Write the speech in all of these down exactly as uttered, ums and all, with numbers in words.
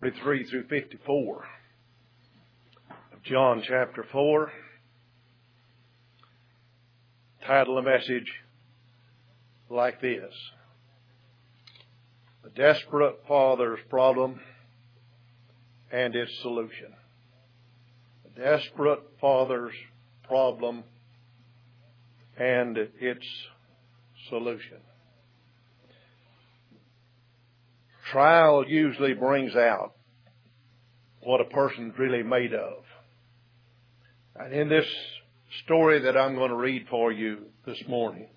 forty-three through fifty-four of John chapter four. Title of the message like this: The Desperate Father's Problem and Its Solution. The Desperate Father's Problem and Its Solution. Trial usually brings out what a person's really made of. And in this story that I'm going to read for you this morning,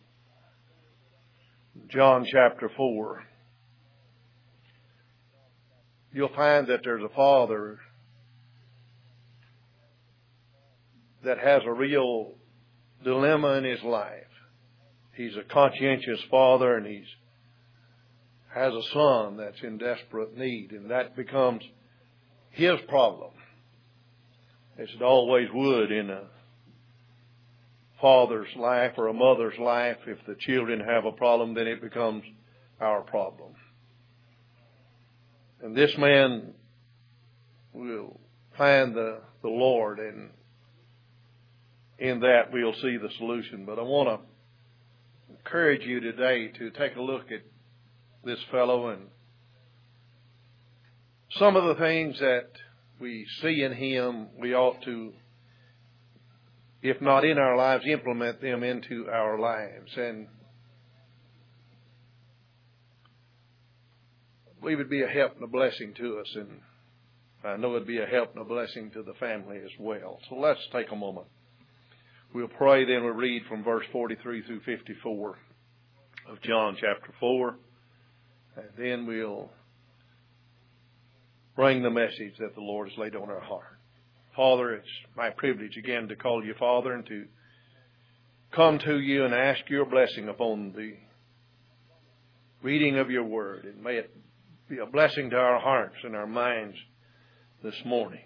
John chapter four, you'll find that there's a father that has a real dilemma in his life. He's a conscientious father, and he's has a son that's in desperate need, and that becomes his problem, as it always would in a father's life or a mother's life. If the children have a problem, then it becomes our problem. And this man will find the, the Lord, and in that we'll see the solution. But I want to encourage you today to take a look at this fellow and some of the things that we see in him. We ought to, if not in our lives, implement them into our lives. And we would be a help and a blessing to us, and I know it'd be a help and a blessing to the family as well. So let's take a moment. We'll pray, then we'll read from verse forty-three through fifty-four of John chapter four. And then we'll bring the message that the Lord has laid on our heart. Father, it's my privilege again to call you Father and to come to you and ask your blessing upon the reading of your word. And may it be a blessing to our hearts and our minds this morning.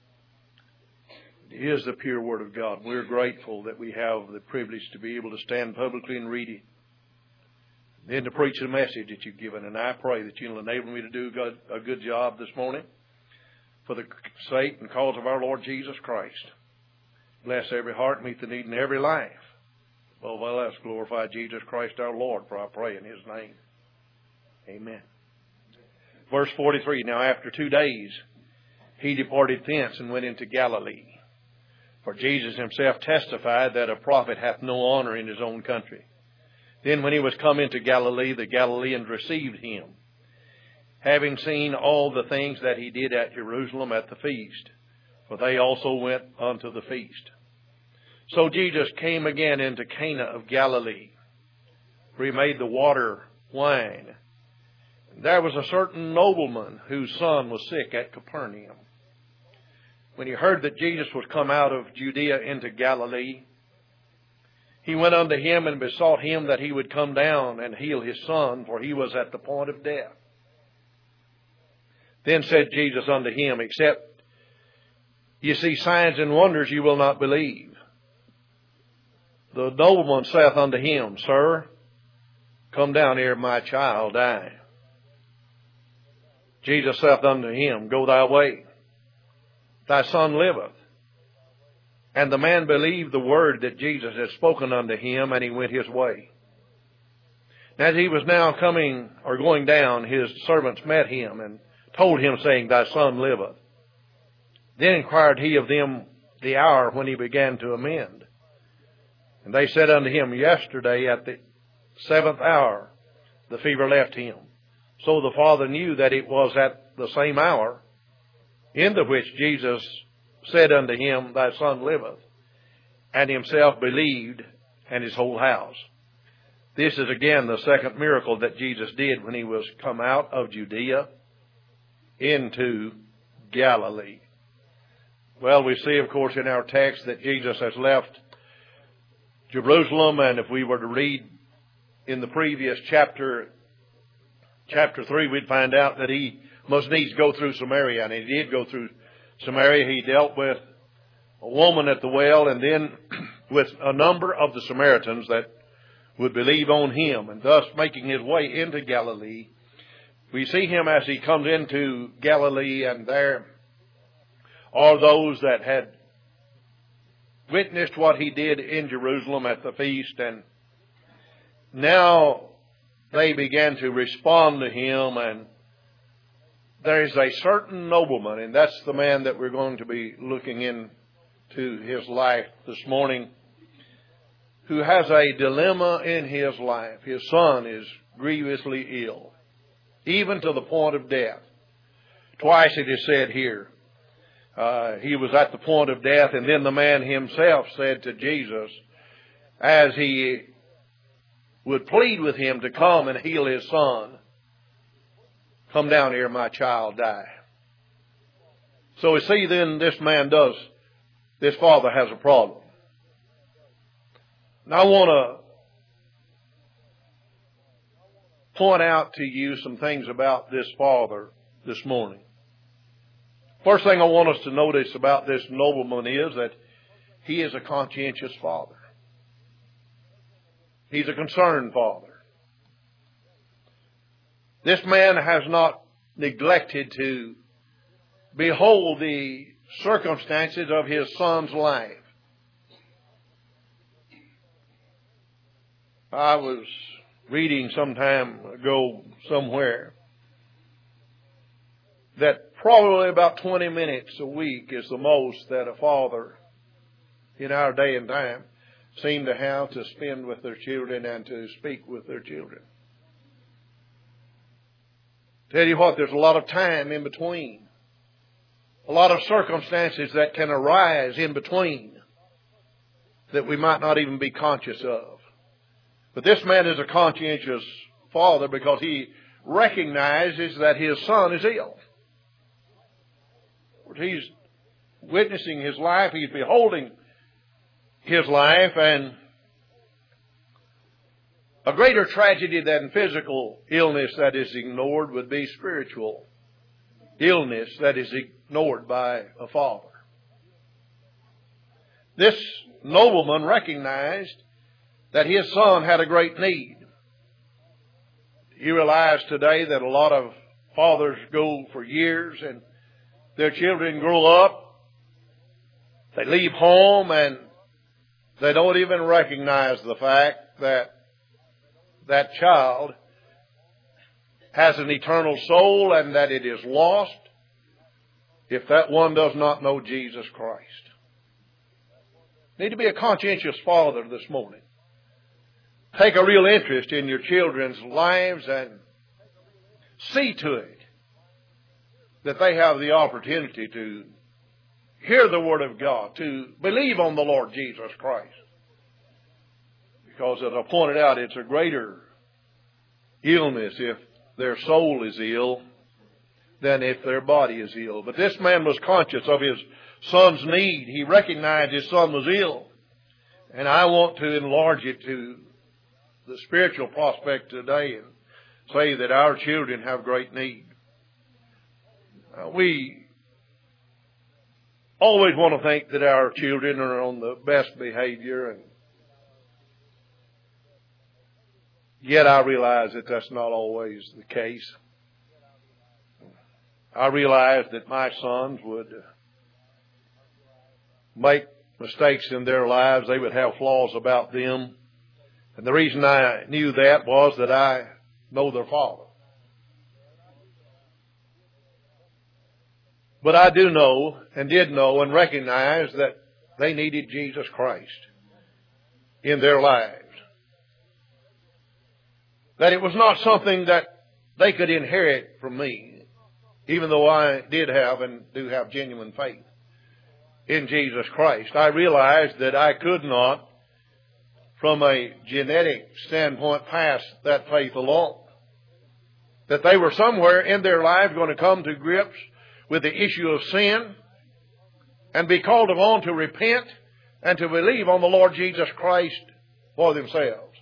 It is the pure word of God. We're grateful that we have the privilege to be able to stand publicly and read it, then to preach the message that you've given. And I pray that you'll enable me to do good, a good job this morning for the sake and cause of our Lord Jesus Christ. Bless every heart, meet the need in every life. Above all else, glorify Jesus Christ our Lord, for I pray in his name. Amen. Verse forty-three, Now after two days he departed thence and went into Galilee. For Jesus himself testified that a prophet hath no honor in his own country. Then when he was come into Galilee, the Galileans received him, having seen all the things that he did at Jerusalem at the feast, for they also went unto the feast. So Jesus came again into Cana of Galilee, where he made the water wine. And there was a certain nobleman whose son was sick at Capernaum. When he heard that Jesus was come out of Judea into Galilee, he went unto him and besought him that he would come down and heal his son, for he was at the point of death. Then said Jesus unto him, Except ye see signs and wonders, ye will not believe. The nobleman saith unto him, Sir, come down ere my child die. Jesus saith unto him, Go thy way, thy son liveth. And the man believed the word that Jesus had spoken unto him, and he went his way. As he was now coming or going down, his servants met him and told him, saying, Thy son liveth. Then inquired he of them the hour when he began to amend. And they said unto him, Yesterday at the seventh hour the fever left him. So the father knew that it was at the same hour in the which Jesus said unto him, Thy son liveth, and himself believed, and his whole house. This is again the second miracle that Jesus did when he was come out of Judea into Galilee. Well, we see, of course, in our text that Jesus has left Jerusalem, and if we were to read in the previous chapter, chapter three, we'd find out that he must needs go through Samaria, and he did go through Samaria. He dealt with a woman at the well, and then with a number of the Samaritans that would believe on him, and thus making his way into Galilee, We see him as he comes into Galilee, and there are those that had witnessed what he did in Jerusalem at the feast, and now they began to respond to him. And there is a certain nobleman, and that's the man that we're going to be looking into his life this morning, who has a dilemma in his life. His son is grievously ill, even to the point of death. Twice it is said here, uh, he was at the point of death, and then the man himself said to Jesus, as he would plead with him to come and heal his son, "Come down here, my child die." So we see then this man does, this father has a problem. Now I want to point out to you some things about this father this morning. First thing I want us to notice about this nobleman is that he is a conscientious father. He's a concerned father. This man has not neglected to behold the circumstances of his son's life. I was reading some time ago somewhere that probably about twenty minutes a week is the most that a father in our day and time seem to have to spend with their children and to speak with their children. Tell you what, there's a lot of time in between. A lot of circumstances that can arise in between that we might not even be conscious of. But this man is a conscientious father because he recognizes that his son is ill. He's witnessing his life. He's beholding his life. And a greater tragedy than physical illness that is ignored would be spiritual illness that is ignored by a father. This nobleman recognized that his son had a great need. You realize today that a lot of fathers go for years and their children grow up, they leave home, and they don't even recognize the fact that that child has an eternal soul and that it is lost if that one does not know Jesus Christ. You need to be a conscientious father this morning. Take a real interest in your children's lives and see to it that they have the opportunity to hear the Word of God, to believe on the Lord Jesus Christ. Because as I pointed out, it's a greater illness if their soul is ill than if their body is ill. But this man was conscious of his son's need. He recognized his son was ill. And I want to enlarge it to the spiritual prospect today and say that our children have great need. Uh, we always want to think that our children are on the best behavior, and yet I realize that that's not always the case. I realize that my sons would make mistakes in their lives. They would have flaws about them. And the reason I knew that was that I know their father. But I do know and did know and recognize that they needed Jesus Christ in their lives. That it was not something that they could inherit from me, even though I did have and do have genuine faith in Jesus Christ. I realized that I could not, from a genetic standpoint, pass that faith along. That they were somewhere in their lives going to come to grips with the issue of sin and be called upon to repent and to believe on the Lord Jesus Christ for themselves.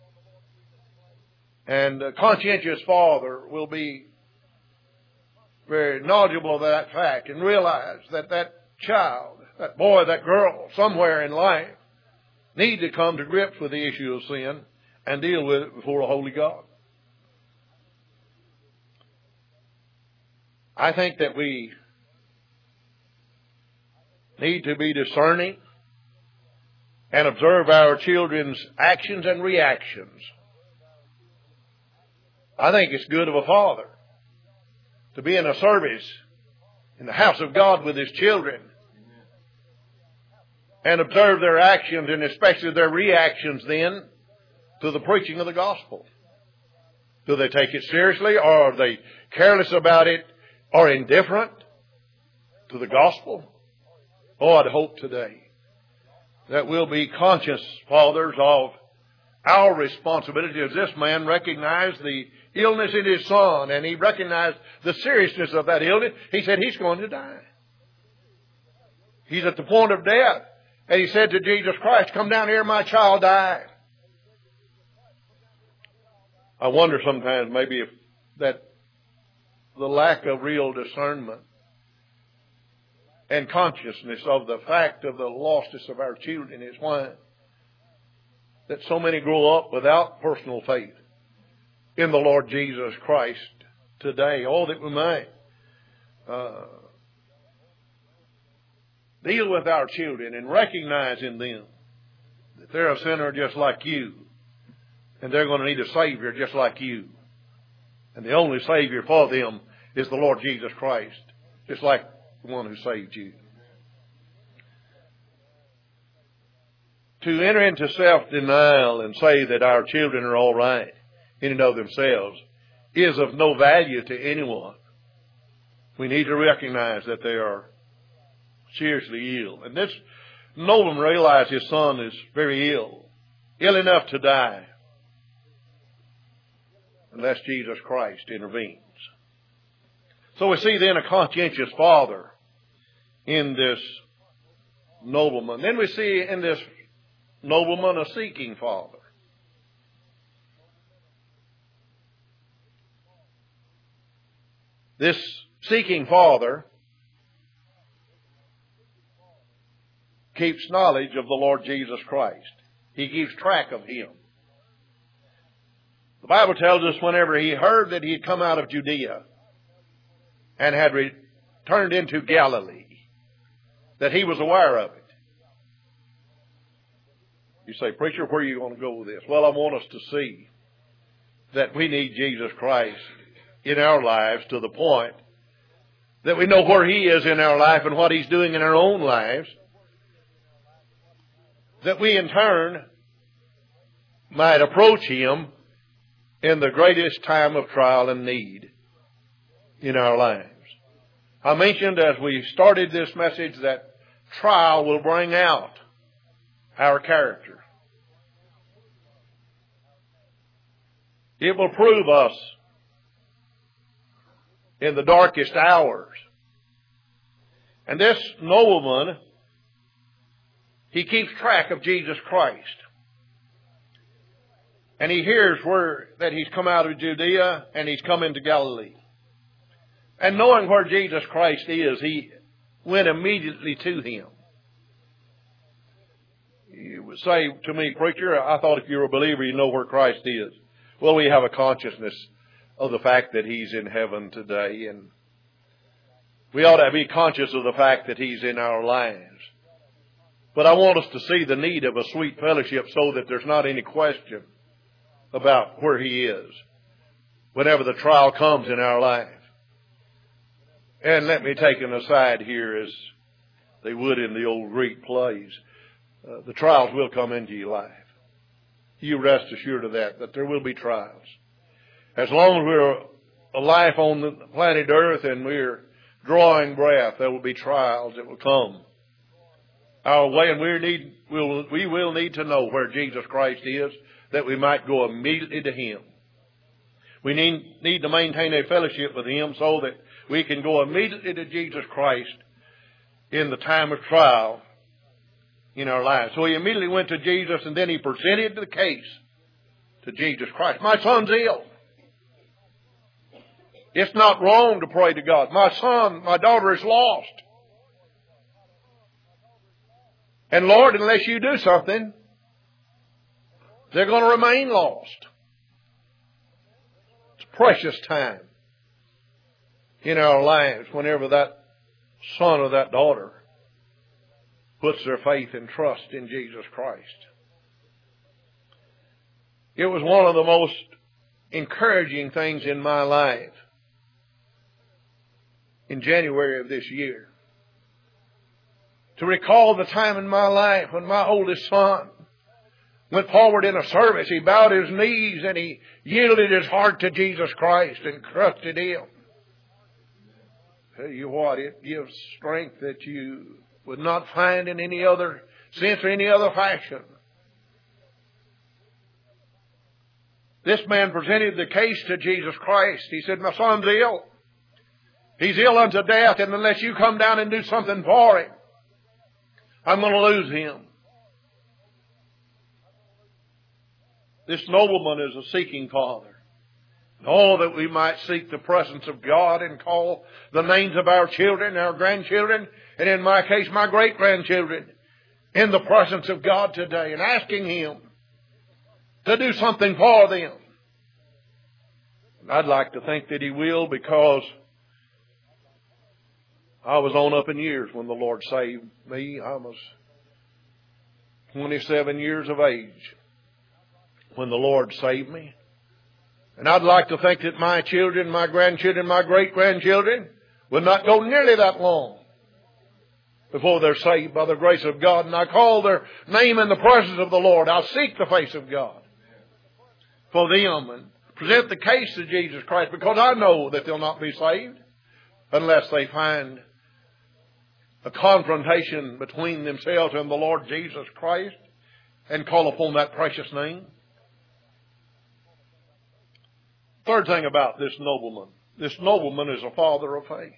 And a conscientious father will be very knowledgeable of that fact and realize that that child, that boy, that girl, somewhere in life need to come to grips with the issue of sin and deal with it before a holy God. I think that we need to be discerning and observe our children's actions and reactions. I think it's good of a father to be in a service in the house of God with his children and observe their actions and especially their reactions then to the preaching of the gospel. Do they take it seriously, or are they careless about it, or indifferent to the gospel? Oh, I'd hope today that we'll be conscious, fathers, of our responsibility. As this man recognized the illness in his son, and he recognized the seriousness of that illness, he said he's going to die. He's at the point of death. And he said to Jesus Christ, "Come down here, my child died." I wonder sometimes maybe if that the lack of real discernment and consciousness of the fact of the lostness of our children is why that so many grow up without personal faith in the Lord Jesus Christ today. Oh, that we might uh, deal with our children and recognize in them that they're a sinner just like you, and they're going to need a Savior just like you. And the only Savior for them is the Lord Jesus Christ, just like the one who saved you. To enter into self-denial and say that our children are all right in and of themselves is of no value to anyone. We need to recognize that they are seriously ill. And this nobleman realized his son is very ill, ill enough to die, unless Jesus Christ intervenes. So we see then a conscientious father in this nobleman. Then we see in this nobleman a seeking father. This seeking father keeps knowledge of the Lord Jesus Christ. He keeps track of Him. The Bible tells us whenever he heard that he had come out of Judea and had returned into Galilee, that he was aware of it. You say, "Preacher, where are you going to go with this?" Well, I want us to see that we need Jesus Christ in our lives to the point that we know where He is in our life and what He's doing in our own lives, that we in turn might approach Him in the greatest time of trial and need in our lives. I mentioned as we started this message that trial will bring out our character. It will prove us in the darkest hours. And this nobleman, he keeps track of Jesus Christ. And he hears where that he's come out of Judea and he's come into Galilee. And knowing where Jesus Christ is, he went immediately to Him. You would say to me, "Preacher, I thought if you're a believer, you know where Christ is." Well, we have a consciousness of the fact that He's in heaven today, and we ought to be conscious of the fact that He's in our lives. But I want us to see the need of a sweet fellowship so that there's not any question about where He is whenever the trial comes in our life. And let me take an aside here, as they would in the old Greek plays. Uh, the trials will come into your life. You rest assured of that, that there will be trials. As long as we're alive on the planet Earth and we're drawing breath, there will be trials that will come our way. And we need, we'll, we will need to know where Jesus Christ is, that we might go immediately to Him. We need, need to maintain a fellowship with Him so that we can go immediately to Jesus Christ in the time of trial in our lives. So he immediately went to Jesus, and then he presented the case to Jesus Christ. "My son's ill. It's not wrong to pray to God. My son, my daughter is lost. And Lord, unless you do something, they're going to remain lost." It's precious time in our lives whenever that son or that daughter puts their faith and trust in Jesus Christ. It was one of the most encouraging things in my life in January of this year to recall the time in my life when my oldest son went forward in a service. He bowed his knees and he yielded his heart to Jesus Christ and trusted Him. Tell you what, it gives strength that you would not find in any other sense or any other fashion. This man presented the case to Jesus Christ. He said, my son's ill. He's ill unto death, and unless you come down and do something for him, I'm going to lose him. This nobleman is a seeking father. Oh, that we might seek the presence of God and call the names of our children, our grandchildren, and in my case, my great-grandchildren, in the presence of God today and asking Him to do something for them. And I'd like to think that He will, because I was on up in years when the Lord saved me. I was twenty-seven years of age when the Lord saved me. And I'd like to think that my children, my grandchildren, my great-grandchildren will not go nearly that long before they're saved by the grace of God. And I call their name in the presence of the Lord. I'll seek the face of God for them and present the case to Jesus Christ, because I know that they'll not be saved unless they find a confrontation between themselves and the Lord Jesus Christ and call upon that precious name. Third thing about this nobleman. This nobleman is a father of faith.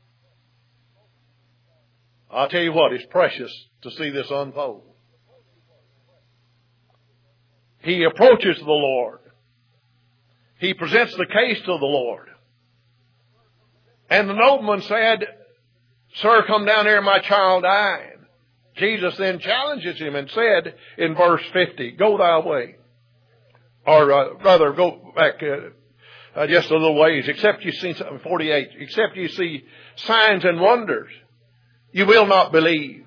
I'll tell you what, it's precious to see this unfold. He approaches the Lord. He presents the case to the Lord. And the nobleman said, sir, come down here, my child died. Jesus then challenges him and said in verse fifty, go thy way. Or uh, rather, go back uh, uh, just a little ways. Except you see, forty-eight, except you see signs and wonders, you will not believe.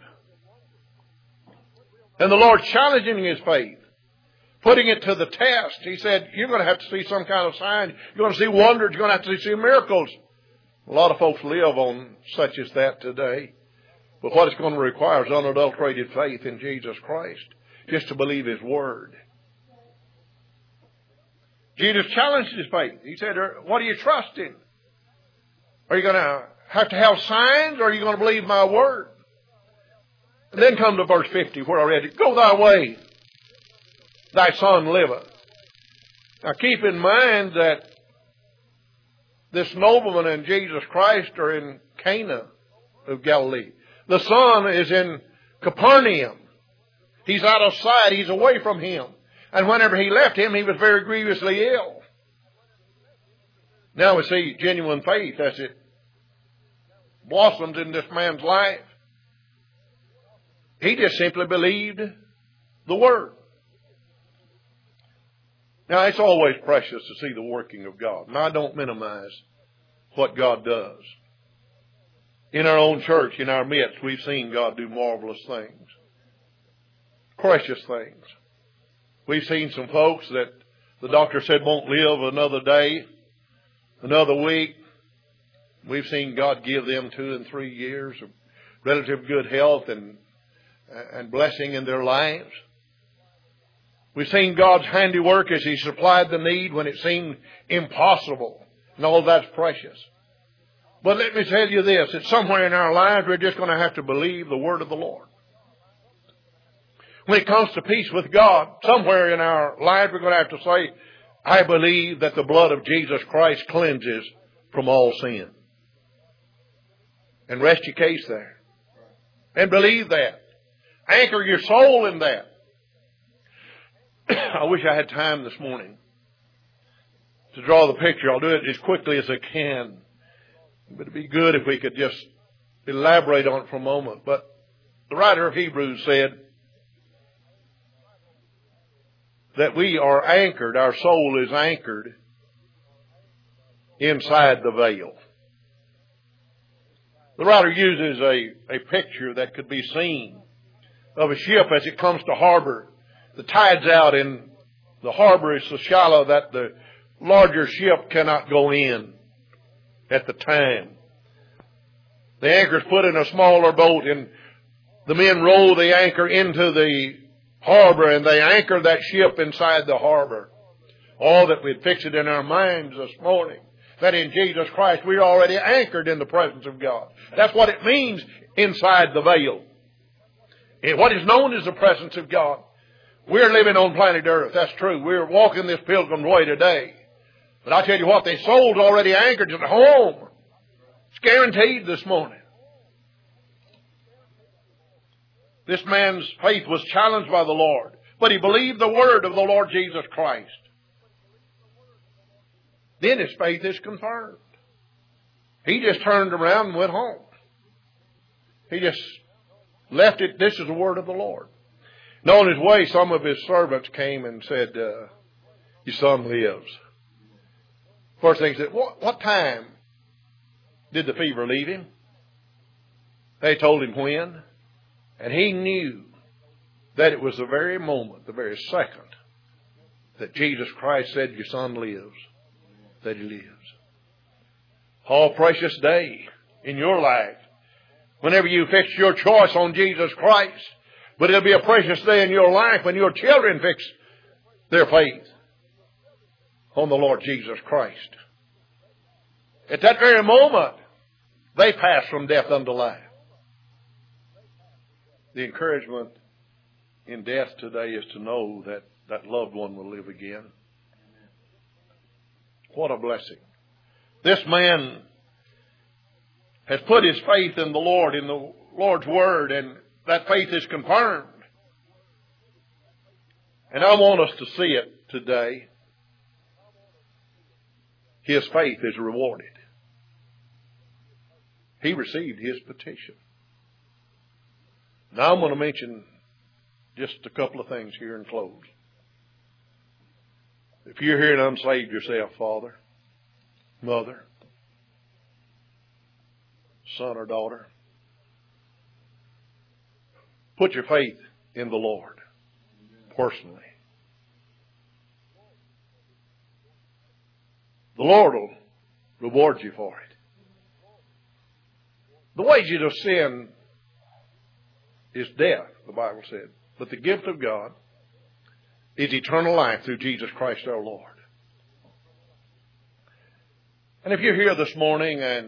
And the Lord challenging his faith, putting it to the test. He said, you're going to have to see some kind of sign. You're going to see wonders. You're going to have to see miracles. A lot of folks live on such as that today. But what it's going to require is unadulterated faith in Jesus Christ, just to believe His Word. Jesus challenged his faith. He said, what are you trusting? Are you going to have to have signs, or are you going to believe my Word? And then come to verse fifty, where I read it. Go thy way, thy son liveth. Now keep in mind that this nobleman and Jesus Christ are in Cana of Galilee. The son is in Capernaum. He's out of sight. He's away from him. And whenever he left him, he was very grievously ill. Now we see genuine faith as it blossoms in this man's life. He just simply believed the Word. Now, it's always precious to see the working of God. And I don't minimize what God does. In our own church, in our midst, we've seen God do marvelous things. Precious things. We've seen some folks that the doctor said won't live another day, another week. We've seen God give them two and three years of relative good health and, and blessing in their lives. We've seen God's handiwork as He supplied the need when it seemed impossible. And all that's precious. But let me tell you this, that somewhere in our lives we're just going to have to believe the Word of the Lord. When it comes to peace with God, somewhere in our lives we're going to have to say, I believe that the blood of Jesus Christ cleanses from all sin. And rest your case there. And believe that. Anchor your soul in that. I wish I had time this morning to draw the picture. I'll do it as quickly as I can. But it'd be good if we could just elaborate on it for a moment. But the writer of Hebrews said that we are anchored, our soul is anchored inside the veil. The writer uses a, a picture that could be seen of a ship as it comes to harbor. The tide's out and the harbor is so shallow that the larger ship cannot go in at the time. The anchor's put in a smaller boat and the men row the anchor into the harbor and they anchor that ship inside the harbor. All that we'd fix it in our minds this morning, that in Jesus Christ we're already anchored in the presence of God. That's what it means inside the veil. And what is known as the presence of God. We're living on planet Earth. That's true. We're walking this pilgrim's way today. But I tell you what, their soul's already anchored at home. It's guaranteed this morning. This man's faith was challenged by the Lord, but he believed the word of the Lord Jesus Christ. Then his faith is confirmed. He just turned around and went home. He just left it. This is the word of the Lord. Now on his way, some of his servants came and said, uh, your son lives. First thing he said, what, what time did the fever leave him? They told him when. And he knew that it was the very moment, the very second, that Jesus Christ said, your son lives, that he lives. Oh, precious day in your life, whenever you fix your choice on Jesus Christ. But it'll be a precious day in your life when your children fix their faith on the Lord Jesus Christ. At that very moment, they pass from death unto life. The encouragement in death today is to know that that loved one will live again. What a blessing. This man has put his faith in the Lord, in the Lord's Word, and that faith is confirmed. And I want us to see it today. His faith is rewarded. He received his petition. Now I'm going to mention just a couple of things here and close. If you're here and unsaved yourself, father, mother, son or daughter, put your faith in the Lord personally. The Lord will reward you for it. The wages of sin is death, the Bible said. But the gift of God is eternal life through Jesus Christ our Lord. And if you're here this morning and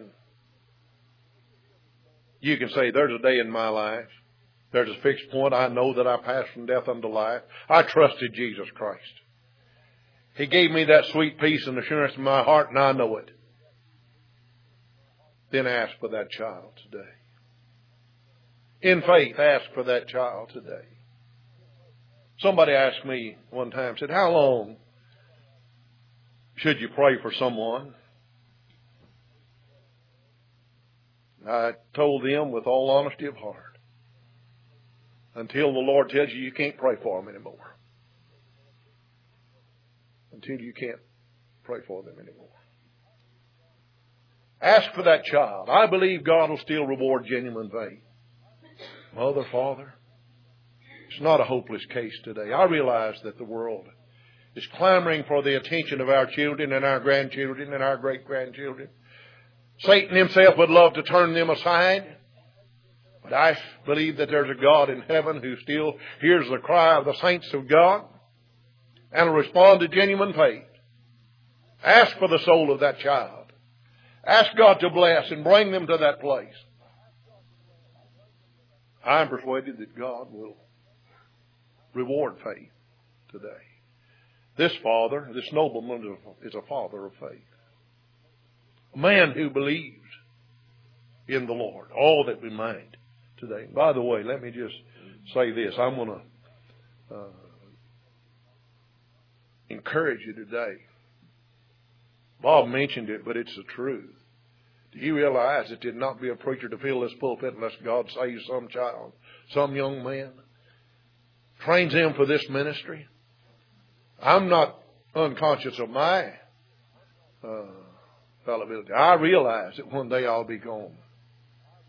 you can say, there's a day in my life, there's a fixed point, I know that I passed from death unto life. I trusted Jesus Christ. He gave me that sweet peace and assurance in my heart, and I know it. Then ask for that child today. In faith, ask for that child today. Somebody asked me one time, said, how long should you pray for someone? I told them with all honesty of heart, until the Lord tells you you can't pray for them anymore. Until you can't pray for them anymore. Ask for that child. I believe God will still reward genuine faith. Mother, father, it's not a hopeless case today. I realize that the world is clamoring for the attention of our children and our grandchildren and our great-grandchildren. Satan himself would love to turn them aside. But I believe that there's a God in heaven who still hears the cry of the saints of God and will respond to genuine faith. Ask for the soul of that child. Ask God to bless and bring them to that place. I'm persuaded that God will reward faith today. This father, this nobleman is a father of faith. A man who believes in the Lord, all that we might today. By the way, let me just say this. I'm going to uh, encourage you today. Bob mentioned it, but it's the truth. Do you realize it did not be a preacher to fill this pulpit unless God saves some child, some young man, trains him for this ministry? I'm not unconscious of my uh, fallibility. I realize that one day I'll be gone.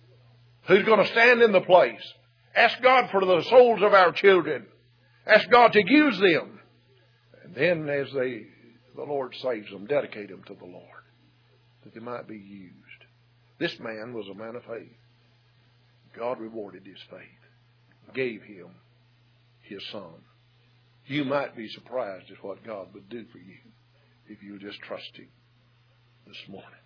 who's going to stand in the place. Ask God for the souls of our children. Ask God to use them. And then as they, the Lord saves them, dedicate them to the Lord, that they might be used. This man was a man of faith. God rewarded his faith, gave him his son. You might be surprised at what God would do for you if you just trust him this morning.